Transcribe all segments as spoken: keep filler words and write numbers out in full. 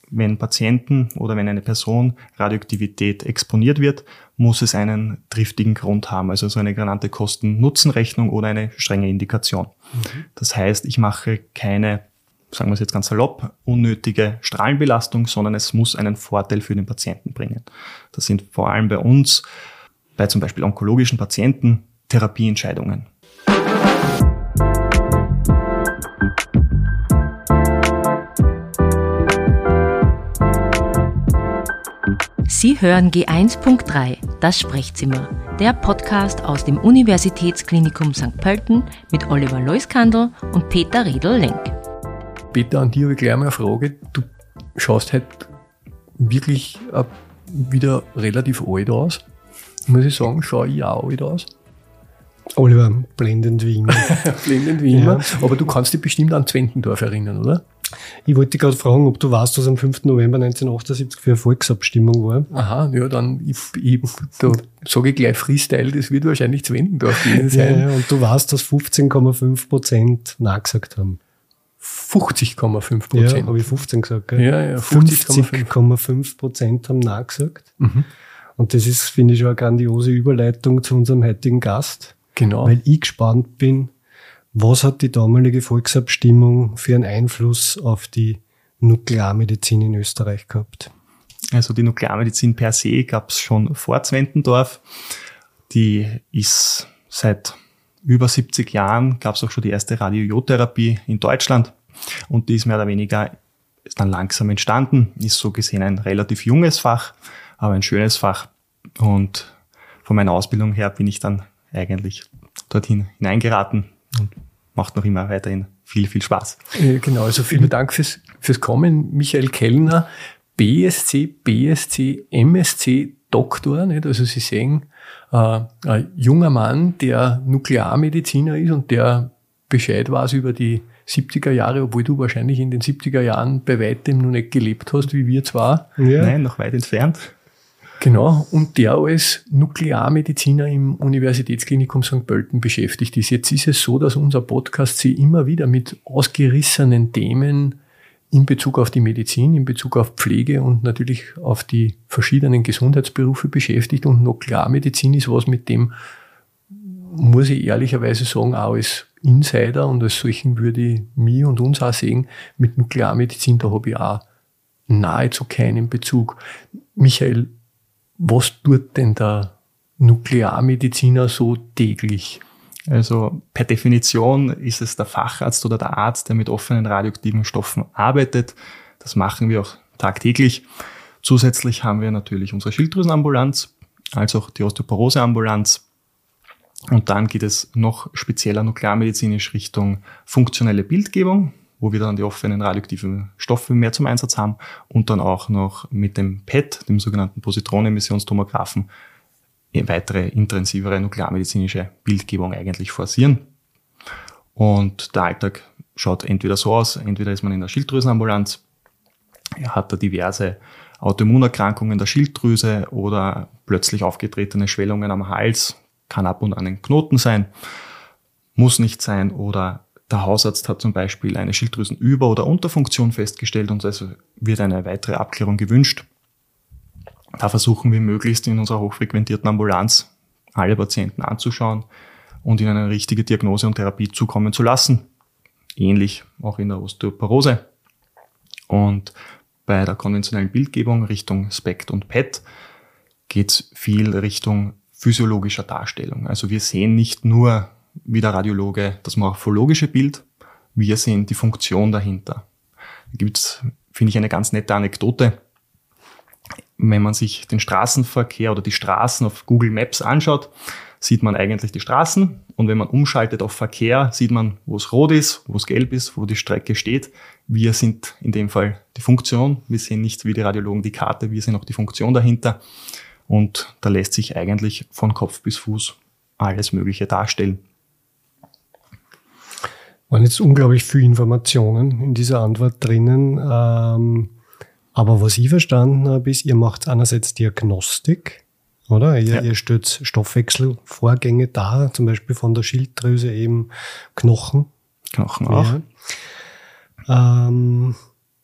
wenn Patienten oder wenn eine Person Radioaktivität exponiert wird, muss es einen triftigen Grund haben, also so eine genannte Kosten-Nutzen-Rechnung oder eine strenge Indikation. Mhm. Das heißt, ich mache keine, sagen wir es jetzt ganz salopp, unnötige Strahlenbelastung, sondern es muss einen Vorteil für den Patienten bringen. Das sind vor allem bei uns, bei zum Beispiel onkologischen Patienten, Therapieentscheidungen. Sie hören G eins Punkt drei, das Sprechzimmer, der Podcast aus dem Universitätsklinikum Sankt Pölten mit Oliver Leuskandl und Peter Redl-Lenk. Peter, an dir habe ich gleich mal eine Frage. Du schaust halt wirklich äh, wieder relativ alt aus. Muss ich sagen, schaue ich auch alt aus. Oliver, blendend wie immer. blendend wie immer. Ja. Aber du kannst dich bestimmt an Zwentendorf erinnern, oder? Ich wollte dich gerade fragen, ob du weißt, was am fünften November neunzehnhundertachtundsiebzig für eine Volksabstimmung war. Aha, ja, dann ich, ich, da sage ich gleich Freestyle, das wird wahrscheinlich Zwentendorf gewesen sein. Ja, und du weißt, dass fünfzehn Komma fünf Prozent Nein gesagt haben. fünfzig Komma fünf Prozent. Ja, habe ich fünfzehn gesagt, gell? Ja, ja, fünfzig Komma fünf Prozent haben Nein gesagt. Mhm. Und das ist, finde ich, schon eine grandiose Überleitung zu unserem heutigen Gast. Genau. Weil ich gespannt bin, was hat die damalige Volksabstimmung für einen Einfluss auf die Nuklearmedizin in Österreich gehabt? Also die Nuklearmedizin per se gab es schon vor Zwentendorf. Die ist seit über siebzig Jahren, gab es auch schon die erste Radiojodtherapie in Deutschland. Und die ist mehr oder weniger ist dann langsam entstanden. Ist so gesehen ein relativ junges Fach, aber ein schönes Fach. Und von meiner Ausbildung her bin ich dann eigentlich dorthin hineingeraten und macht noch immer weiterhin viel, viel Spaß. Äh, genau, also vielen Dank fürs, fürs Kommen. Michael Kellner, B S c, B S c, M S c Doktor, nicht? Also Sie sehen, äh, ein junger Mann, der Nuklearmediziner ist und der Bescheid weiß über die siebziger Jahre, obwohl du wahrscheinlich in den siebziger Jahren bei weitem noch nicht gelebt hast, wie wir zwar. Ja. Nein, noch weit entfernt. Genau, und der als Nuklearmediziner im Universitätsklinikum Sankt Pölten beschäftigt ist. Jetzt ist es so, dass unser Podcast sich immer wieder mit ausgerissenen Themen in Bezug auf die Medizin, in Bezug auf Pflege und natürlich auf die verschiedenen Gesundheitsberufe beschäftigt. Und Nuklearmedizin ist was, mit dem, muss ich ehrlicherweise sagen, auch als Insider und als solchen würde ich mich und uns auch sehen, mit Nuklearmedizin, da habe ich auch nahezu keinen Bezug. Michael, was tut denn der Nuklearmediziner so täglich? Also per Definition ist es der Facharzt oder der Arzt, der mit offenen radioaktiven Stoffen arbeitet. Das machen wir auch tagtäglich. Zusätzlich haben wir natürlich unsere Schilddrüsenambulanz, als auch die Osteoporoseambulanz. Und dann geht es noch spezieller nuklearmedizinisch Richtung funktionelle Bildgebung, wo wir dann die offenen radioaktiven Stoffe mehr zum Einsatz haben und dann auch noch mit dem P E T, dem sogenannten Positronenemissiontomographen, weitere intensivere nuklearmedizinische Bildgebung eigentlich forcieren. Und der Alltag schaut entweder so aus, entweder ist man in der Schilddrüsenambulanz, er hat da diverse Autoimmunerkrankungen der Schilddrüse oder plötzlich aufgetretene Schwellungen am Hals, kann ab und an ein Knoten sein, muss nicht sein, oder der Hausarzt hat zum Beispiel eine Schilddrüsenüber- oder Unterfunktion festgestellt und es wird eine weitere Abklärung gewünscht. Da versuchen wir möglichst in unserer hochfrequentierten Ambulanz alle Patienten anzuschauen und ihnen eine richtige Diagnose und Therapie zukommen zu lassen. Ähnlich auch in der Osteoporose. Und bei der konventionellen Bildgebung Richtung SPECT und P E T geht es viel Richtung physiologischer Darstellung. Also wir sehen nicht nur wie der Radiologe das morphologische Bild, wir sehen die Funktion dahinter. Da gibt es, finde ich, eine ganz nette Anekdote. Wenn man sich den Straßenverkehr oder die Straßen auf Google Maps anschaut, sieht man eigentlich die Straßen, und wenn man umschaltet auf Verkehr, sieht man, wo es rot ist, wo es gelb ist, wo die Strecke steht. Wir sind in dem Fall die Funktion, wir sehen nicht wie die Radiologen die Karte, wir sehen auch die Funktion dahinter, und da lässt sich eigentlich von Kopf bis Fuß alles Mögliche darstellen. Waren jetzt unglaublich viele Informationen in dieser Antwort drinnen. Ähm, aber was ich verstanden habe, ist, ihr macht einerseits Diagnostik, oder? Ihr, ja. ihr stellt Stoffwechselvorgänge dar, zum Beispiel von der Schilddrüse eben Knochen. Knochen auch. Ja. Ähm,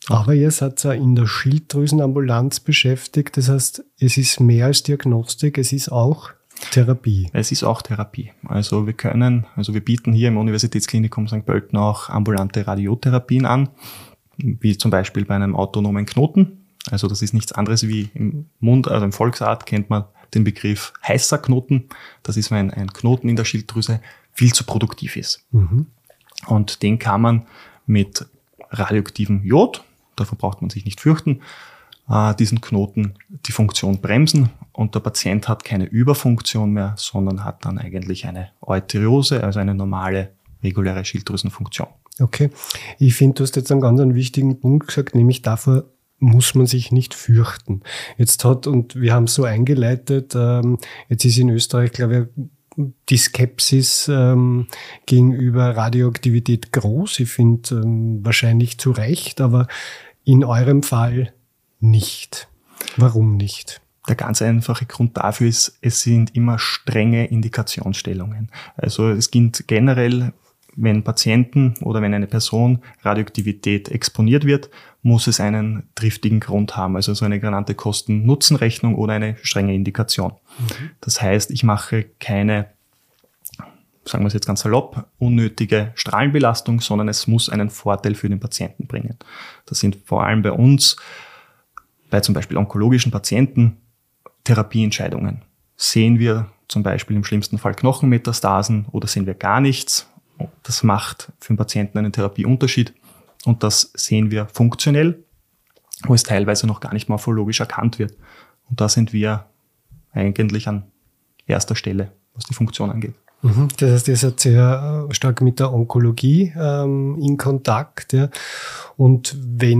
Aber ihr seid ja in der Schilddrüsenambulanz beschäftigt. Das heißt, es ist mehr als Diagnostik, es ist auch Therapie. Es ist auch Therapie. Also wir können, also wir bieten hier im Universitätsklinikum Sankt Pölten auch ambulante Radiotherapien an, wie zum Beispiel bei einem autonomen Knoten. Also das ist nichts anderes wie im Mund, also im Volksart kennt man den Begriff heißer Knoten. Das ist, wenn ein Knoten in der Schilddrüse viel zu produktiv ist. Mhm. Und den kann man mit radioaktivem Jod, davor braucht man sich nicht fürchten, äh, diesen Knoten die Funktion bremsen und der Patient hat keine Überfunktion mehr, sondern hat dann eigentlich eine Euteriose, also eine normale, reguläre Schilddrüsenfunktion. Okay, ich finde, du hast jetzt einen ganz einen wichtigen Punkt gesagt, nämlich davor muss man sich nicht fürchten. Jetzt hat, und wir haben es so eingeleitet, ähm, jetzt ist in Österreich, glaube ich, die Skepsis ähm, gegenüber Radioaktivität groß. Ich finde ähm, wahrscheinlich zu Recht, aber in eurem Fall nicht. Warum nicht? Der ganz einfache Grund dafür ist, es sind immer strenge Indikationsstellungen. Also es gilt generell, wenn Patienten oder wenn eine Person Radioaktivität exponiert wird, muss es einen triftigen Grund haben, also so eine genannte Kosten-Nutzen-Rechnung oder eine strenge Indikation. Mhm. Das heißt, ich mache keine, sagen wir es jetzt ganz salopp, unnötige Strahlenbelastung, sondern es muss einen Vorteil für den Patienten bringen. Das sind vor allem bei uns, bei zum Beispiel onkologischen Patienten, Therapieentscheidungen. Sehen wir zum Beispiel im schlimmsten Fall Knochenmetastasen oder sehen wir gar nichts? Das macht für den Patienten einen Therapieunterschied und das sehen wir funktionell, wo es teilweise noch gar nicht morphologisch erkannt wird. Und da sind wir eigentlich an erster Stelle, was die Funktion angeht. Das heißt, ihr seid sehr stark mit der Onkologie ähm, in Kontakt. Ja. Und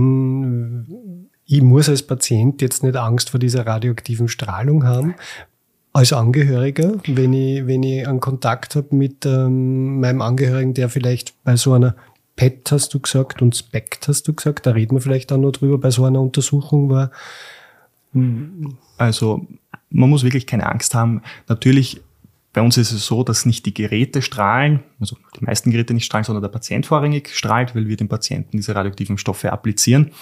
wenn, ich muss als Patient jetzt nicht Angst vor dieser radioaktiven Strahlung haben, als Angehöriger, wenn ich, wenn ich einen Kontakt habe mit ähm, meinem Angehörigen, der vielleicht bei so einer P E T, hast du gesagt, und SPECT, hast du gesagt, da reden wir vielleicht auch noch drüber, bei so einer Untersuchung war. Also man muss wirklich keine Angst haben. Natürlich, bei uns ist es so, dass nicht die Geräte strahlen, also die meisten Geräte nicht strahlen, sondern der Patient vorrangig strahlt, weil wir dem Patienten diese radioaktiven Stoffe applizieren.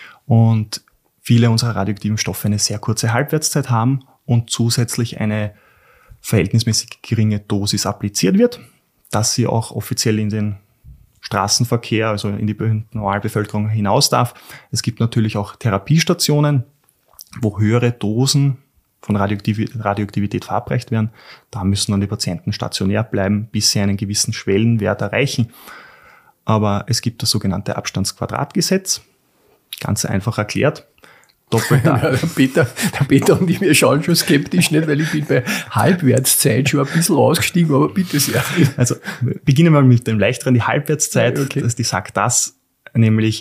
Und viele unserer radioaktiven Stoffe eine sehr kurze Halbwertszeit haben und zusätzlich eine verhältnismäßig geringe Dosis appliziert wird, dass sie auch offiziell in den Straßenverkehr, also in die Normalbevölkerung hinaus darf. Es gibt natürlich auch Therapiestationen, wo höhere Dosen von Radioaktiv- Radioaktivität verabreicht werden. Da müssen dann die Patienten stationär bleiben, bis sie einen gewissen Schwellenwert erreichen. Aber es gibt das sogenannte Abstandsquadratgesetz, ganz einfach erklärt. Doppelter. Ja, der, Peter, der Peter und ich, wir schauen schon skeptisch, nicht, weil ich bin bei Halbwertszeit schon ein bisschen ausgestiegen, aber bitte sehr. Also beginnen wir mit dem leichteren, die Halbwertszeit, okay. Das, die sagt das, nämlich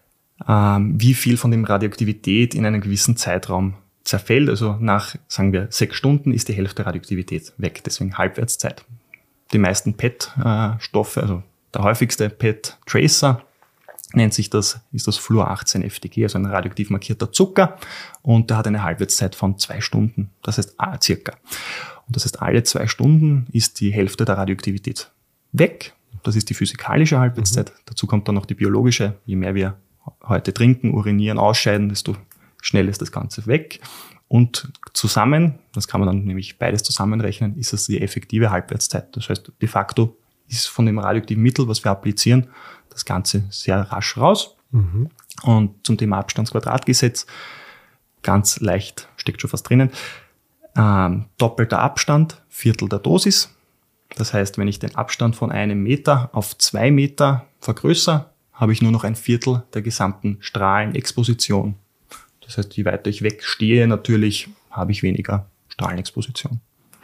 ähm, wie viel von dem Radioaktivität in einem gewissen Zeitraum zerfällt. Also nach, sagen wir, sechs Stunden ist die Hälfte Radioaktivität weg, deswegen Halbwertszeit. Die meisten P E T-Stoffe, also der häufigste P E T-Tracer, nennt sich das, ist das Fluor achtzehn F T G, also ein radioaktiv markierter Zucker, und der hat eine Halbwertszeit von zwei Stunden, das heißt ah, circa. Und das heißt, alle zwei Stunden ist die Hälfte der Radioaktivität weg. Das ist die physikalische Halbwertszeit. Mhm. Dazu kommt dann noch die biologische. Je mehr wir heute trinken, urinieren, ausscheiden, desto schneller ist das Ganze weg. Und zusammen, das kann man dann nämlich beides zusammenrechnen, ist das die effektive Halbwertszeit. Das heißt, de facto ist von dem radioaktiven Mittel, was wir applizieren, das Ganze sehr rasch raus. Mhm. Und zum Thema Abstandsquadratgesetz, ganz leicht, steckt schon fast drinnen, ähm, doppelter Abstand, Viertel der Dosis. Das heißt, wenn ich den Abstand von einem Meter auf zwei Meter vergrößere, habe ich nur noch ein Viertel der gesamten Strahlenexposition. Das heißt, je weiter ich wegstehe, natürlich habe ich weniger Strahlenexposition.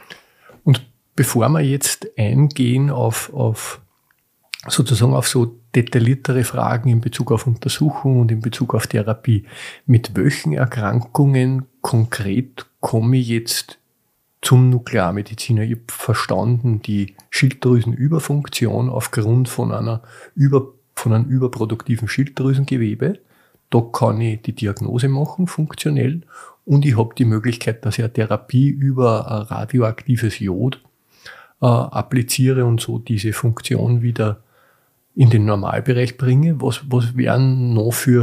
Und bevor wir jetzt eingehen auf, auf sozusagen auf so detailliertere Fragen in Bezug auf Untersuchung und in Bezug auf Therapie, mit welchen Erkrankungen konkret komme ich jetzt zum Nuklearmediziner? Ich habe verstanden, die Schilddrüsenüberfunktion aufgrund von einer über, von einem überproduktiven Schilddrüsengewebe. Da kann ich die Diagnose machen, funktionell, und ich habe die Möglichkeit, dass ich eine Therapie über ein radioaktives Jod äh, appliziere und so diese Funktion wieder in den Normalbereich bringe. Was, was wären noch für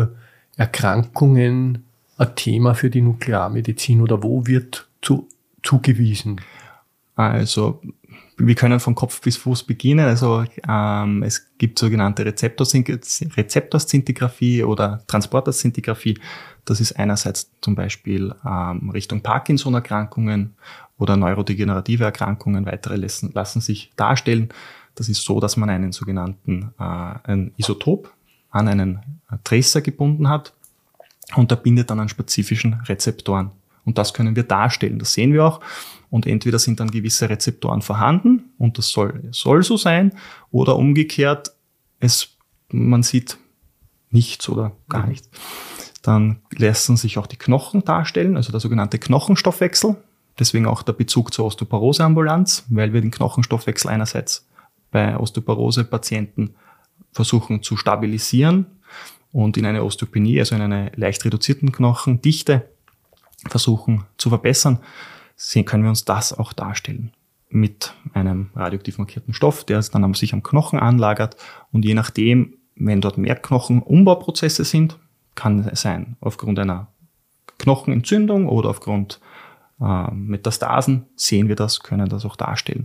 Erkrankungen ein Thema für die Nuklearmedizin oder wo wird zu, zugewiesen? Also wir können von Kopf bis Fuß beginnen. Also ähm, es gibt sogenannte Rezeptorszintigraphie oder Transporterszintigraphie. Das ist einerseits zum Beispiel ähm, Richtung Parkinson-Erkrankungen oder neurodegenerative Erkrankungen. Weitere lassen, lassen sich darstellen. Das ist so, dass man einen sogenannten äh, ein Isotop an einen Tracer gebunden hat und der bindet dann an spezifischen Rezeptoren. Und das können wir darstellen. Das sehen wir auch. Und entweder sind dann gewisse Rezeptoren vorhanden und das soll, soll so sein, oder umgekehrt, es, man sieht nichts oder gar nichts. Dann lassen sich auch die Knochen darstellen, also der sogenannte Knochenstoffwechsel. Deswegen auch der Bezug zur Osteoporoseambulanz, weil wir den Knochenstoffwechsel einerseits bei Osteoporose-Patienten versuchen zu stabilisieren und in eine Osteopenie, also in eine leicht reduzierten Knochendichte, versuchen zu verbessern. Sehen können wir uns das auch darstellen mit einem radioaktiv markierten Stoff, der dann sich am Knochen anlagert. Und je nachdem, wenn dort mehr Knochenumbauprozesse sind, kann es sein aufgrund einer Knochenentzündung oder aufgrund äh, Metastasen, sehen wir das, können das auch darstellen.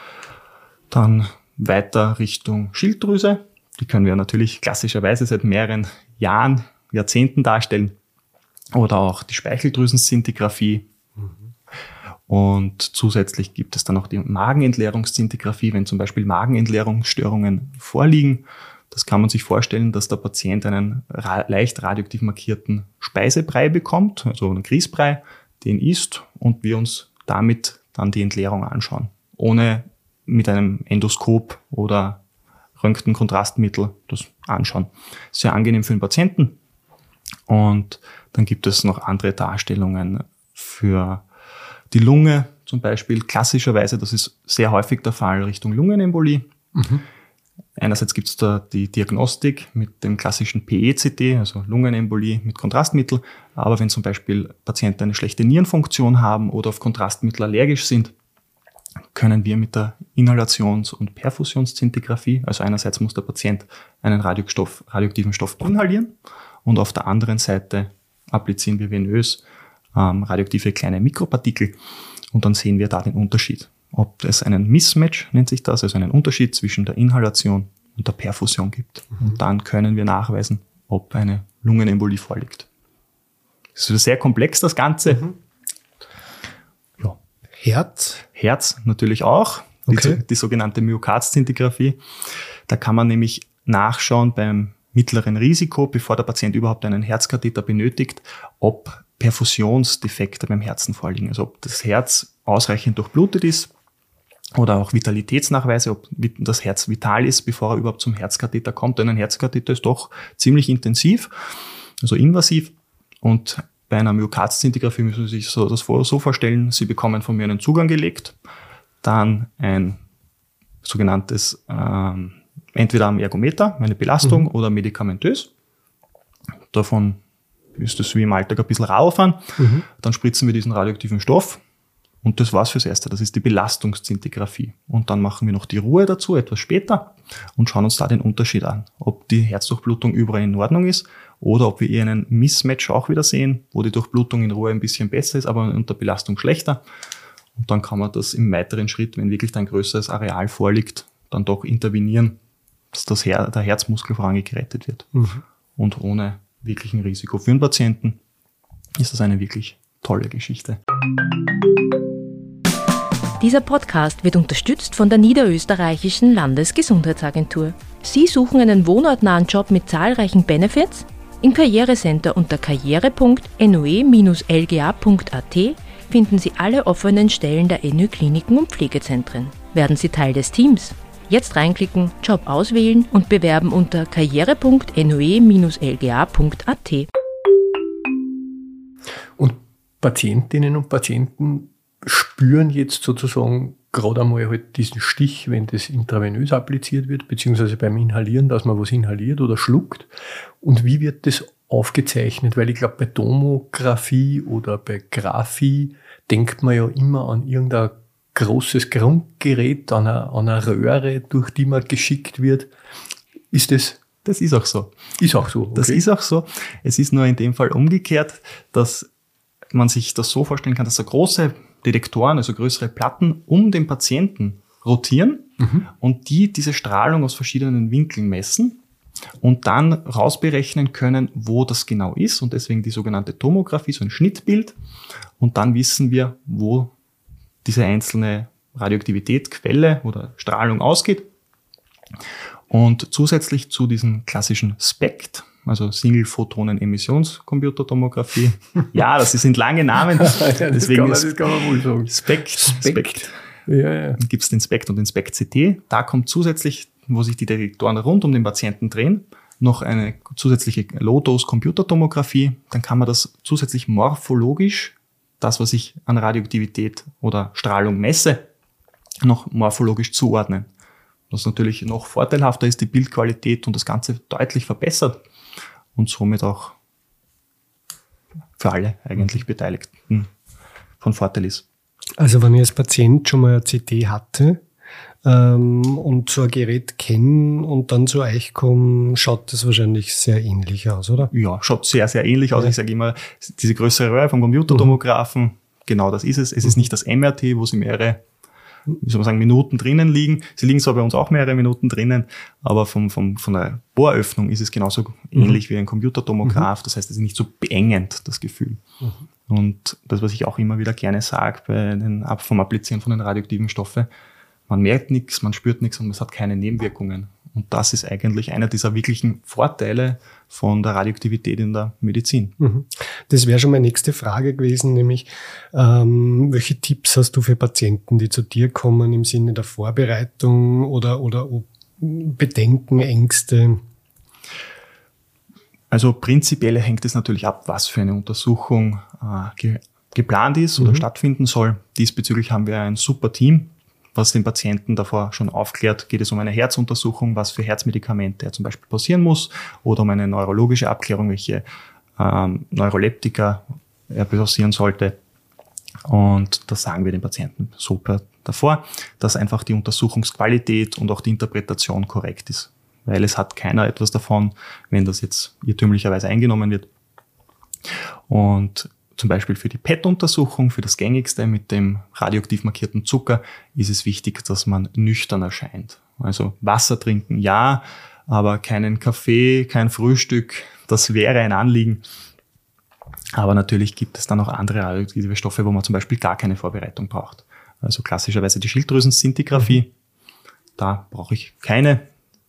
Dann weiter Richtung Schilddrüse. Die können wir natürlich klassischerweise seit mehreren Jahren, Jahrzehnten darstellen. Oder auch die Speicheldrüsenszintigraphie. Mhm. Und zusätzlich gibt es dann noch die Magenentleerungszintigraphie, wenn zum Beispiel Magenentleerungsstörungen vorliegen. Das kann man sich vorstellen, dass der Patient einen ra- leicht radioaktiv markierten Speisebrei bekommt, also einen Grießbrei, den isst und wir uns damit dann die Entleerung anschauen, ohne mit einem Endoskop oder Röntgenkontrastmittel das anschauen. Sehr angenehm für den Patienten. Und dann gibt es noch andere Darstellungen für die Lunge, zum Beispiel klassischerweise, das ist sehr häufig der Fall, Richtung Lungenembolie. Mhm. Einerseits gibt es da die Diagnostik mit dem klassischen P E C T, also Lungenembolie mit Kontrastmittel. Aber wenn zum Beispiel Patienten eine schlechte Nierenfunktion haben oder auf Kontrastmittel allergisch sind, können wir mit der Inhalations- und Perfusionszintigraphie, also einerseits muss der Patient einen Radiostoff, radioaktiven Stoff inhalieren und auf der anderen Seite applizieren wir venös ähm, radioaktive kleine Mikropartikel und dann sehen wir da den Unterschied. Ob es einen Mismatch, nennt sich das, also einen Unterschied zwischen der Inhalation und der Perfusion gibt. Mhm. Und dann können wir nachweisen, ob eine Lungenembolie vorliegt. Das ist sehr komplex, das Ganze. Mhm. Ja. Herz? Herz natürlich auch, okay. die, die sogenannte Myokard-Szintigraphie. Da kann man nämlich nachschauen beim mittleren Risiko, bevor der Patient überhaupt einen Herzkatheter benötigt, ob Perfusionsdefekte beim Herzen vorliegen. Also ob das Herz ausreichend durchblutet ist oder auch Vitalitätsnachweise, ob das Herz vital ist, bevor er überhaupt zum Herzkatheter kommt. Denn ein Herzkatheter ist doch ziemlich intensiv, also invasiv. Und bei einer Myokard-Szintigraphie müssen Sie sich so, das so vorstellen, Sie bekommen von mir einen Zugang gelegt, dann ein sogenanntes ähm, entweder am Ergometer, eine Belastung, mhm. oder medikamentös. Davon ist es wie im Alltag ein bisschen rauffahren. Mhm. Dann spritzen wir diesen radioaktiven Stoff und das war's fürs Erste. Das ist die Belastungszintigraphie. Und dann machen wir noch die Ruhe dazu, etwas später, und schauen uns da den Unterschied an. Ob die Herzdurchblutung überall in Ordnung ist oder ob wir eher einen Mismatch auch wieder sehen, wo die Durchblutung in Ruhe ein bisschen besser ist, aber unter Belastung schlechter. Und dann kann man das im weiteren Schritt, wenn wirklich ein größeres Areal vorliegt, dann doch intervenieren, dass das Her- der Herzmuskel vorangerettet wird. Mhm. Und ohne wirklichen Risiko für den Patienten ist das eine wirklich tolle Geschichte. Dieser Podcast wird unterstützt von der Niederösterreichischen Landesgesundheitsagentur. Sie suchen einen wohnortnahen Job mit zahlreichen Benefits? Im Karrierecenter unter karriere punkt n o e Bindestrich l g a punkt a t finden Sie alle offenen Stellen der N Ö Kliniken und Pflegezentren. Werden Sie Teil des Teams? Jetzt reinklicken, Job auswählen und bewerben unter karriere punkt n o e Bindestrich l g a punkt a t. Und Patientinnen und Patienten spüren jetzt sozusagen gerade einmal halt diesen Stich, wenn das intravenös appliziert wird, beziehungsweise beim Inhalieren, dass man was inhaliert oder schluckt. Und wie wird das aufgezeichnet? Weil ich glaube, bei Tomographie oder bei Graphie denkt man ja immer an irgendein großes Grundgerät, an einer, an einer Röhre, durch die man geschickt wird. Ist das Das ist auch so. Ist auch so. Okay. Das ist auch so. Es ist nur in dem Fall umgekehrt, dass man sich das so vorstellen kann, dass so große Detektoren, also größere Platten, um den Patienten rotieren mhm. und die diese Strahlung aus verschiedenen Winkeln messen und dann rausberechnen können, wo das genau ist, und deswegen die sogenannte Tomographie, so ein Schnittbild, und dann wissen wir, wo diese einzelne Radioaktivitätsquelle oder Strahlung ausgeht. Und zusätzlich zu diesem klassischen SPECT, also Single-Photonen-Emissionscomputertomographie. Ja, das sind lange Namen. ja, deswegen das, kann man, das kann man wohl sagen. SPECT. SPECT. SPECT. Ja, ja. Dann gibt es den SPECT und den SPECT-C T. Da kommt zusätzlich, wo sich die Detektoren rund um den Patienten drehen, noch eine zusätzliche Low-Dose-Computertomographie. Dann kann man das zusätzlich morphologisch, das, was ich an Radioaktivität oder Strahlung messe, noch morphologisch zuordnen. Was natürlich noch vorteilhafter ist, die Bildqualität und das Ganze deutlich verbessert und somit auch für alle eigentlich Beteiligten von Vorteil ist. Also wenn ich als Patient schon mal ein C T hatte ähm, und so ein Gerät kenne und dann zu euch komme, schaut das wahrscheinlich sehr ähnlich aus, oder? Ja, schaut sehr, sehr ähnlich aus. Ja. Ich sage immer, diese größere Röhre vom Computertomographen, mhm. genau das ist es. Es mhm. ist nicht das M R T, wo sie mehrere, wie soll man sagen, Minuten drinnen liegen. Sie liegen zwar bei uns auch mehrere Minuten drinnen, aber vom, vom, von der Bohröffnung ist es genauso mhm. ähnlich wie ein Computertomograph. Mhm. Das heißt, es ist nicht so beengend, das Gefühl. Mhm. Und das, was ich auch immer wieder gerne sage bei den, vom Applizieren von den radioaktiven Stoffen, man merkt nichts, man spürt nichts und es hat keine Nebenwirkungen. Und das ist eigentlich einer dieser wirklichen Vorteile von der Radioaktivität in der Medizin. Das wäre schon meine nächste Frage gewesen, nämlich ähm, welche Tipps hast du für Patienten, die zu dir kommen im Sinne der Vorbereitung oder, oder Bedenken, Ängste? Also prinzipiell hängt es natürlich ab, was für eine Untersuchung äh, ge- geplant ist oder mhm. stattfinden soll. Diesbezüglich haben wir ein super Team, was den Patienten davor schon aufklärt. Geht es um eine Herzuntersuchung, was für Herzmedikamente er zum Beispiel passieren muss, oder um eine neurologische Abklärung, welche ähm, Neuroleptika er passieren sollte. Und das sagen wir den Patienten super davor, dass einfach die Untersuchungsqualität und auch die Interpretation korrekt ist. Weil es hat keiner etwas davon, wenn das jetzt irrtümlicherweise eingenommen wird. Und zum Beispiel für die P E T-Untersuchung, für das gängigste mit dem radioaktiv markierten Zucker, ist es wichtig, dass man nüchtern erscheint. Also Wasser trinken, ja, aber keinen Kaffee, kein Frühstück, das wäre ein Anliegen. Aber natürlich gibt es dann auch andere radioaktive Stoffe, wo man zum Beispiel gar keine Vorbereitung braucht. Also klassischerweise die Schilddrüsenszintigraphie, da brauche ich keine.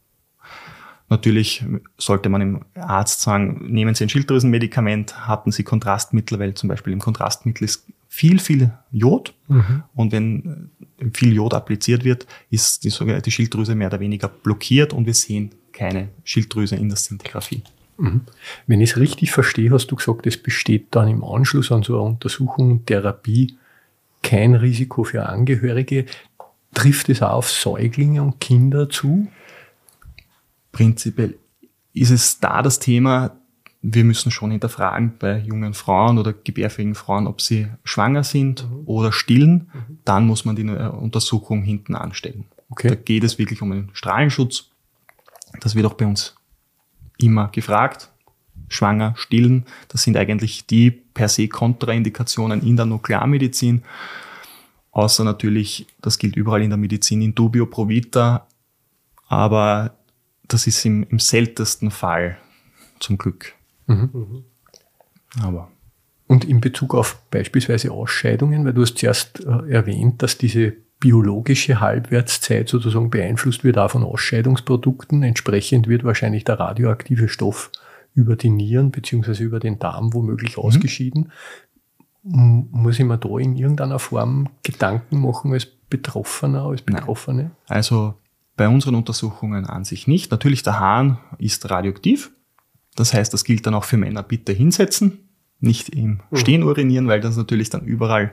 Natürlich sollte man dem Arzt sagen, nehmen Sie ein Schilddrüsenmedikament, hatten Sie Kontrastmittel, weil zum Beispiel im Kontrastmittel ist viel, viel Jod. Mhm. Und wenn viel Jod appliziert wird, ist die, die Schilddrüse mehr oder weniger blockiert und wir sehen keine Schilddrüse in der Szintigraphie. Mhm. Wenn ich es richtig verstehe, hast du gesagt, es besteht dann im Anschluss an so eine Untersuchung und Therapie kein Risiko für Angehörige. Trifft es auch auf Säuglinge und Kinder zu? Prinzipiell ist es da das Thema, wir müssen schon hinterfragen bei jungen Frauen oder gebärfähigen Frauen, ob sie schwanger sind mhm. oder stillen. Mhm. Dann muss man die Untersuchung hinten anstellen. Okay. Da geht es wirklich um den Strahlenschutz. Das wird auch bei uns immer gefragt. Schwanger, stillen, das sind eigentlich die per se Kontraindikationen in der Nuklearmedizin. Außer natürlich, das gilt überall in der Medizin, in dubio pro vita. Aber das ist im, im seltensten Fall, zum Glück. Mhm. Aber. Und in Bezug auf beispielsweise Ausscheidungen, weil du hast zuerst äh, erwähnt, dass diese biologische Halbwertszeit sozusagen beeinflusst wird auch von Ausscheidungsprodukten. Entsprechend wird wahrscheinlich der radioaktive Stoff über die Nieren bzw. über den Darm womöglich mhm. ausgeschieden. Muss ich mir da in irgendeiner Form Gedanken machen als Betroffener, als Betroffene? Nein. Also bei unseren Untersuchungen an sich nicht. Natürlich, der Hahn ist radioaktiv. Das heißt, das gilt dann auch für Männer. Bitte hinsetzen, nicht im Stehen urinieren, weil das natürlich dann überall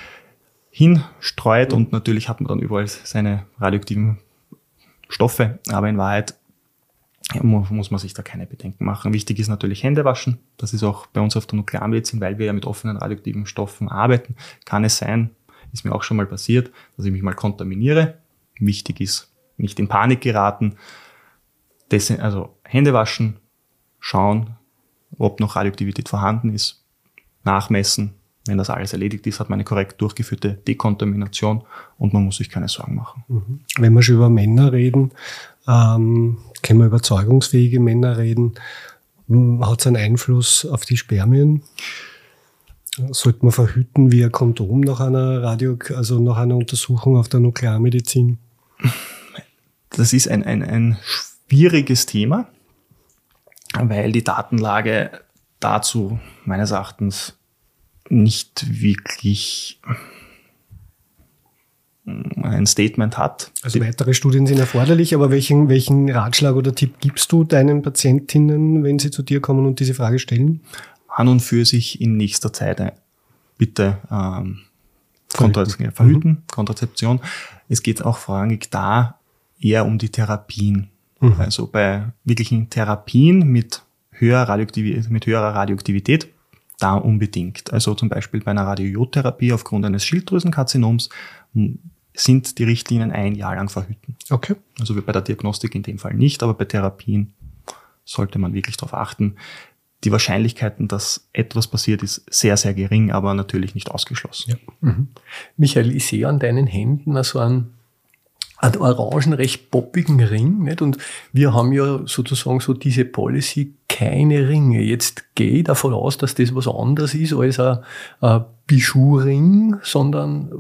hinstreut und natürlich hat man dann überall seine radioaktiven Stoffe. Aber in Wahrheit muss man sich da keine Bedenken machen. Wichtig ist natürlich Hände waschen. Das ist auch bei uns auf der Nuklearmedizin, weil wir ja mit offenen radioaktiven Stoffen arbeiten. Kann es sein, ist mir auch schon mal passiert, dass ich mich mal kontaminiere. Wichtig ist, nicht in Panik geraten. das, also Hände waschen, schauen, ob noch Radioaktivität vorhanden ist, nachmessen. Wenn das alles erledigt ist, hat man eine korrekt durchgeführte Dekontamination und man muss sich keine Sorgen machen. Mhm. Wenn wir schon über Männer reden, ähm, können wir über zeugungsfähige Männer reden. Hat es einen Einfluss auf die Spermien? Sollte man verhüten wie ein Kondom nach einer Radio, also nach einer Untersuchung auf der Nuklearmedizin? Das ist ein, ein, ein schwieriges Thema, weil die Datenlage dazu meines Erachtens nicht wirklich ein Statement hat. Also weitere Studien sind erforderlich, aber welchen, welchen Ratschlag oder Tipp gibst du deinen Patientinnen, wenn sie zu dir kommen und diese Frage stellen? An und für sich in nächster Zeit bitte ähm, Verhüten. Kontra- verhüten, mhm. Kontrazeption. Es geht auch vorrangig da eher um die Therapien. Mhm. Also bei wirklichen Therapien mit höherer Radioaktivität, mit höherer Radioaktivität, da unbedingt. Also zum Beispiel bei einer Radiojodtherapie aufgrund eines Schilddrüsenkarzinoms sind die Richtlinien ein Jahr lang verhüten. Okay. Also wie bei der Diagnostik in dem Fall nicht, aber bei Therapien sollte man wirklich darauf achten. Die Wahrscheinlichkeiten, dass etwas passiert, ist sehr, sehr gering, aber natürlich nicht ausgeschlossen. Ja. Mhm. Michael, ich sehe an deinen Händen so einen, einen orangen, recht poppigen Ring, nicht? Und wir haben ja sozusagen so diese Policy, keine Ringe. Jetzt gehe ich davon aus, dass das was anderes ist als ein, ein Bijou-Ring, sondern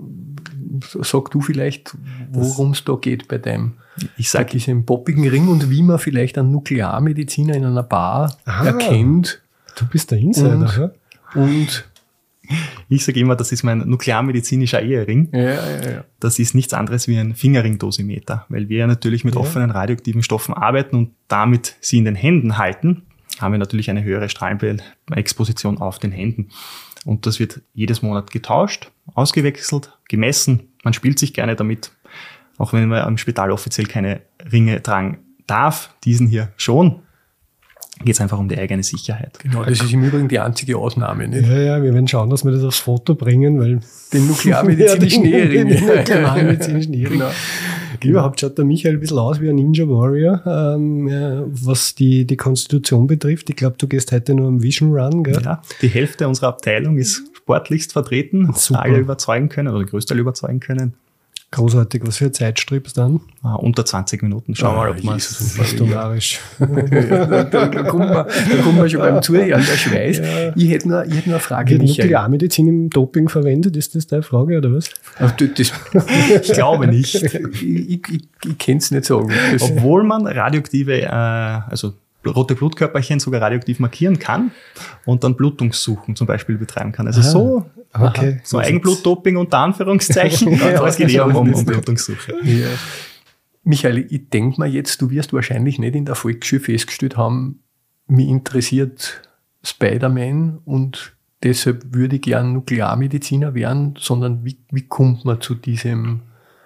sag du vielleicht, worum es da geht bei deinem, ich sag, bei diesem poppigen Ring und wie man vielleicht einen Nuklearmediziner in einer Bar Aha, erkennt. Du bist der Insider. Und, und ich sage immer, das ist mein nuklearmedizinischer Ehering. ja, ja, ja. Das ist nichts anderes wie ein Fingerringdosimeter, weil wir ja natürlich mit Ja. offenen radioaktiven Stoffen arbeiten und damit sie in den Händen halten, haben wir natürlich eine höhere Strahlenexposition auf den Händen. Und das wird jedes Monat getauscht, ausgewechselt, gemessen. Man spielt sich gerne damit, auch wenn man im Spital offiziell keine Ringe tragen darf, diesen hier schon. Geht es einfach um die eigene Sicherheit. Genau, das ist im Übrigen die einzige Ausnahme, nicht? Ja, ja, wir werden schauen, dass wir das aufs Foto bringen, weil Den nuklearmedizinischen Ja, Ehering. den nuklearmedizinischen Ehering. Genau. Überhaupt schaut der Michael ein bisschen aus wie ein Ninja Warrior, ähm, ja, was die, die Konstitution betrifft. Ich glaube, du gehst heute nur am Vision Run, gell? Ja, die Hälfte unserer Abteilung ist sportlichst vertreten, Super. alle überzeugen können oder den Größteil überzeugen können. Großartig. Was für Zeitstrips dann? Uh, unter zwanzig Minuten. Schauen wir Ah, mal, ob man Jesus, es Historisch. da, da, da, kommt man, da kommt man schon beim Zuhören der Schweiß. Ja. Ich hätte nur, ich hätte nur eine Frage, Wird Michael. Nuklearmedizin im Doping verwendet? Ist das deine Frage, oder was? Ach, du, das, Ich glaube nicht. ich ich, ich, ich kann es nicht sagen. Das, Obwohl man radioaktive, äh, also rote Blutkörperchen sogar radioaktiv markieren kann und dann Blutungssuchen zum Beispiel betreiben kann. Also Ah, so, okay. so Eigenblutdoping unter Anführungszeichen. Aber es geht eher um, um, um Blutungssuche. ja. Michael, ich denke mir jetzt, du wirst wahrscheinlich nicht in der Volksschule festgestellt haben, mich interessiert Spider-Man und deshalb würde ich gern Nuklearmediziner werden, sondern wie, wie kommt man zu diesem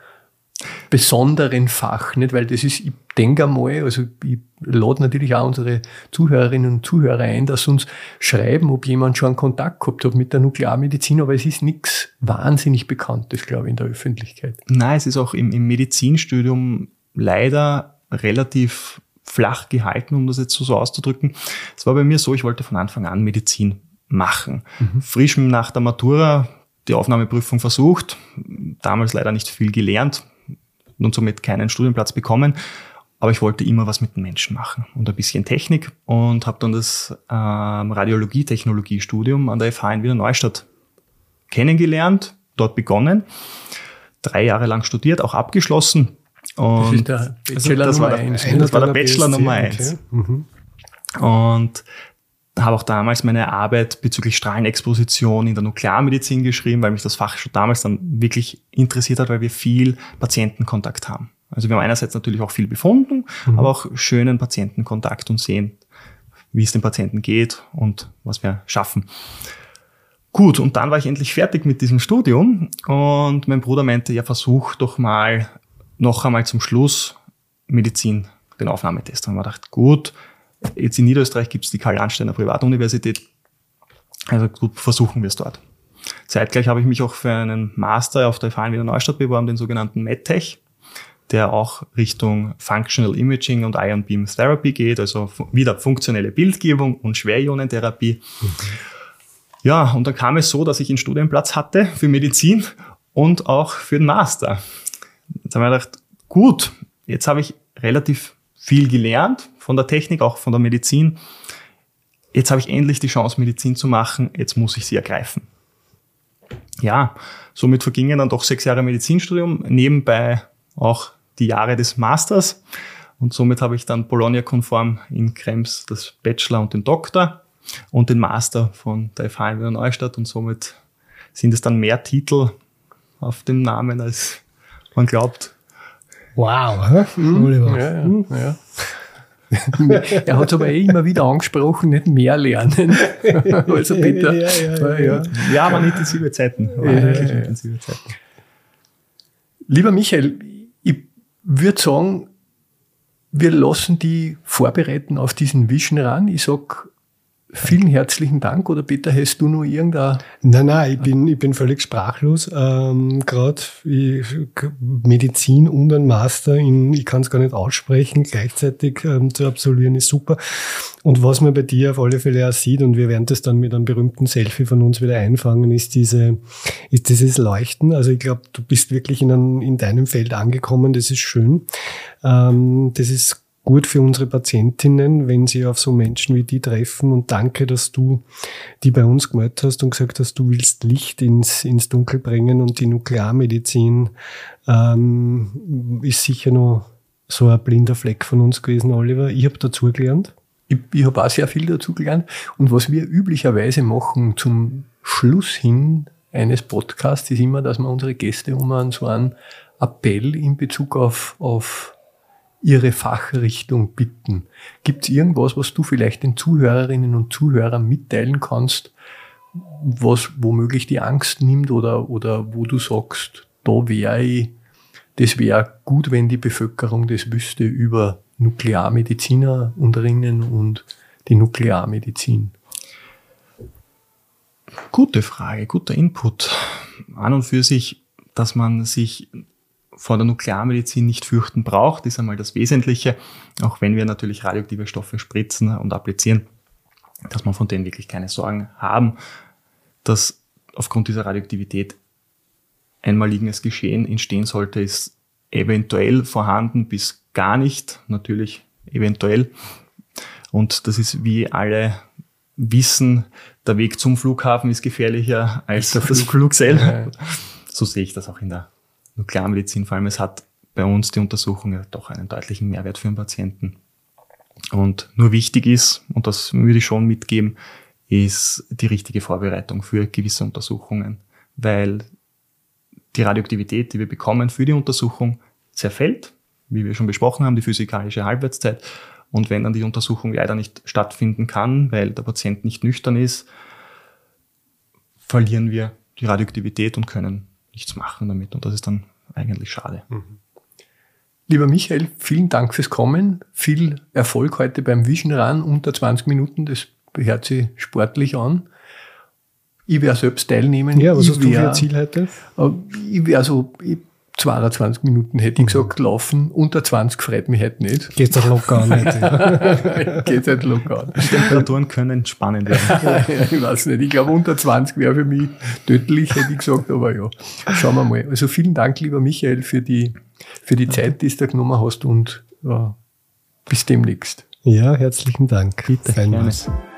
besonderen Fach, nicht? Weil das ist, ich denke einmal, also ich lade natürlich auch unsere Zuhörerinnen und Zuhörer ein, dass sie uns schreiben, ob jemand schon einen Kontakt gehabt hat mit der Nuklearmedizin, aber es ist nichts wahnsinnig Bekanntes, glaube ich, in der Öffentlichkeit. Nein, es ist auch im, im Medizinstudium leider relativ flach gehalten, um das jetzt so, so auszudrücken. Es war bei mir so, ich wollte von Anfang an Medizin machen. Mhm. Frisch nach der Matura die Aufnahmeprüfung versucht, damals leider nicht viel gelernt und somit keinen Studienplatz bekommen. Aber ich wollte immer was mit den Menschen machen und ein bisschen Technik und habe dann das ähm, Radiologie-Technologie-Studium an der F H in Wiener Neustadt kennengelernt, dort begonnen, drei Jahre lang studiert, auch abgeschlossen. Und das ist der Bachelor das Nummer war der, eins. das war der B S C, Bachelor Nummer okay. eins. Mhm. Und habe auch damals meine Arbeit bezüglich Strahlenexposition in der Nuklearmedizin geschrieben, weil mich das Fach schon damals dann wirklich interessiert hat, weil wir viel Patientenkontakt haben. Also wir haben einerseits natürlich auch viel befunden, mhm. aber auch schönen Patientenkontakt und sehen, wie es den Patienten geht und was wir schaffen. Gut, und dann war ich endlich fertig mit diesem Studium und mein Bruder meinte, ja, versuch doch mal noch einmal zum Schluss Medizin, den Aufnahmetest. Und ich dachte, gut, jetzt in Niederösterreich gibt es die Karl-Landsteiner Privatuniversität, also gut, versuchen wir es dort. Zeitgleich habe ich mich auch für einen Master auf der F H in Wiener Neustadt beworben, den sogenannten MedTech. der auch Richtung Functional Imaging und Ion Beam Therapy geht, also wieder funktionelle Bildgebung und Schwerionentherapie. Mhm. Ja, und dann kam es so, dass ich einen Studienplatz hatte für Medizin und auch für den Master. Jetzt haben wir gedacht, gut, jetzt habe ich relativ viel gelernt von der Technik, auch von der Medizin. Jetzt habe ich endlich die Chance, Medizin zu machen, jetzt muss ich sie ergreifen. Ja, somit vergingen dann doch sechs Jahre Medizinstudium, nebenbei auch die Jahre des Masters. Und somit habe ich dann Bologna-konform in Krems das Bachelor und den Doktor und den Master von der F H in Wiener Neustadt. Und somit sind es dann mehr Titel auf dem Namen, als man glaubt. Wow, hä? Mhm. Oliver. Ja, ja, ja. Er hat es aber eh immer wieder angesprochen, nicht mehr lernen. Also bitte. Ja, ja, ja, ja. ja, aber intensive Zeiten. Ja, ja, ja. Intensive Zeiten. Lieber Michael, ich würde sagen, wir lassen die vorbereiten auf diesen Vision ran. Ich sag vielen herzlichen Dank. Oder Peter, hast du noch irgendein... Nein, nein, ich bin, ich bin völlig sprachlos. Ähm, Gerade Medizin und ein Master in, ich kann es gar nicht aussprechen, gleichzeitig ähm, zu absolvieren, ist super. Und was man bei dir auf alle Fälle auch sieht, und wir werden das dann mit einem berühmten Selfie von uns wieder einfangen, ist diese, ist dieses Leuchten. Also ich glaube, du bist wirklich in, einem, in deinem Feld angekommen, das ist schön. Ähm, das ist gut für unsere Patientinnen, wenn sie auf so Menschen wie die treffen. Und danke, dass du die bei uns gemeldet hast und gesagt hast, du willst Licht ins, ins Dunkel bringen. Und die Nuklearmedizin ähm, ist sicher noch so ein blinder Fleck von uns gewesen, Oliver. Ich habe dazugelernt. Ich, ich habe auch sehr viel dazugelernt. Und was wir üblicherweise machen zum Schluss hin eines Podcasts, ist immer, dass wir unsere Gäste um einen so einen Appell in Bezug auf, auf ihre Fachrichtung bitten. Gibt es irgendwas, was du vielleicht den Zuhörerinnen und Zuhörern mitteilen kannst, was womöglich die Angst nimmt oder, oder wo du sagst, da wäre ich, das wäre gut, wenn die Bevölkerung das wüsste über Nuklearmediziner unterrinnen und die Nuklearmedizin? Gute Frage, guter Input. An und für sich, dass man sich vor der Nuklearmedizin nicht fürchten braucht, ist einmal das Wesentliche, auch wenn wir natürlich radioaktive Stoffe spritzen und applizieren, dass man von denen wirklich keine Sorgen haben, dass aufgrund dieser Radioaktivität einmaliges Geschehen entstehen sollte, ist eventuell vorhanden bis gar nicht, natürlich eventuell. Und das ist, wie alle wissen, der Weg zum Flughafen ist gefährlicher als das Flug, Flug selber. Ja. So sehe ich das auch in der Nuklearmedizin, vor allem es hat bei uns die Untersuchung ja doch einen deutlichen Mehrwert für den Patienten. Und nur wichtig ist, und das würde ich schon mitgeben, ist die richtige Vorbereitung für gewisse Untersuchungen, weil die Radioaktivität, die wir bekommen für die Untersuchung, zerfällt, wie wir schon besprochen haben, die physikalische Halbwertszeit. Und wenn dann die Untersuchung leider nicht stattfinden kann, weil der Patient nicht nüchtern ist, verlieren wir die Radioaktivität und können nichts machen damit. Und das ist dann eigentlich schade. Mhm. Lieber Michael, vielen Dank fürs Kommen. Viel Erfolg heute beim Vision Run unter zwanzig Minuten. Das hört sich sportlich an. Ich werde selbst teilnehmen. Ja, was ich hast wär, du für ein Ziel heute? Ich wäre so zweiundzwanzig Minuten, hätte ich gesagt, laufen. Unter zwanzig freut mich heute nicht. Geht halt locker an. Geht halt locker an. Die Temperaturen können spannend werden. Ich weiß nicht. Ich glaube, unter zwanzig wäre für mich tödlich, hätte ich gesagt. Aber ja, schauen wir mal. Also vielen Dank, lieber Michael, für die, für die Zeit, die du da genommen hast und ja, bis demnächst. Ja, herzlichen Dank. Bitte, gerne.